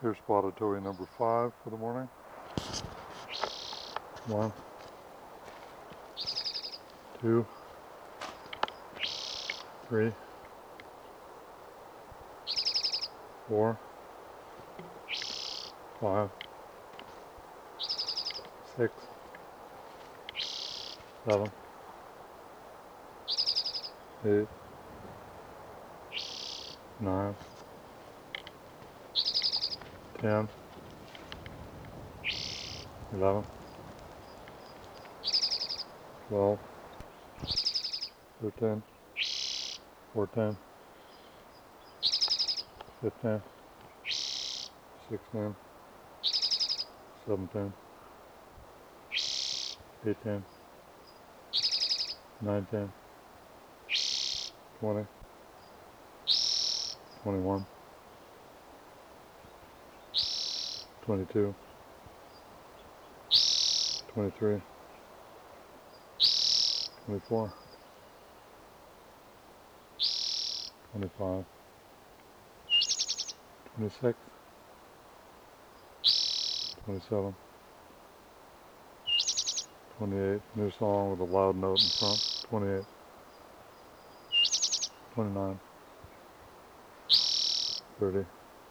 Here's spotted towhee number 5 for the morning. 1, 2, 3, 4, 5, 6, 7, 8, 9, 10, 11, 12, 13, 14, 15, 16, 17, 18, 19, 20, 21, 22, 23, 24, 25, 26, 27, 28, new song with a loud note in front, 28, 29, 30,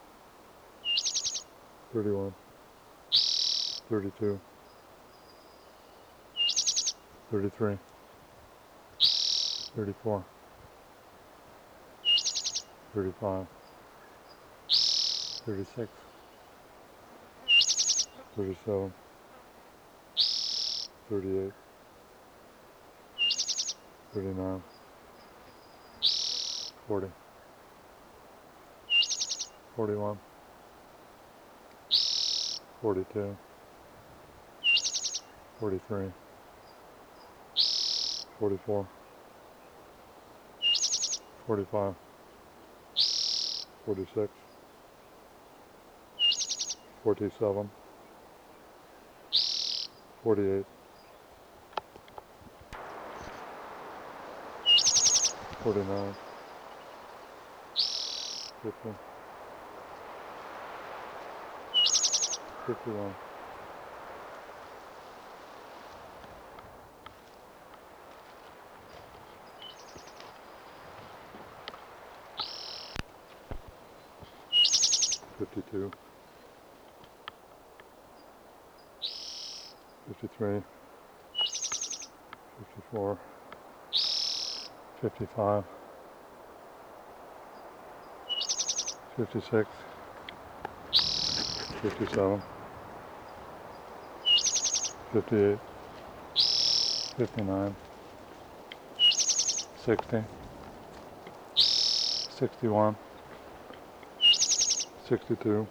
31, 32, 33, 34, 35, 36, 37, 38, 39, 40, 41, 42, 43, 44, 45, 46, 47, 48, 49, 50, 51, 52, 53, 54, 55, 56, 57, 58, 59, 60, 61, 62,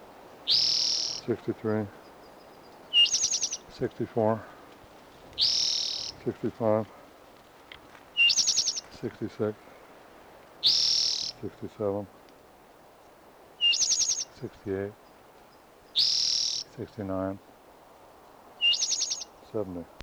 63, 64, 65, 66, 67, 68, 69, 70.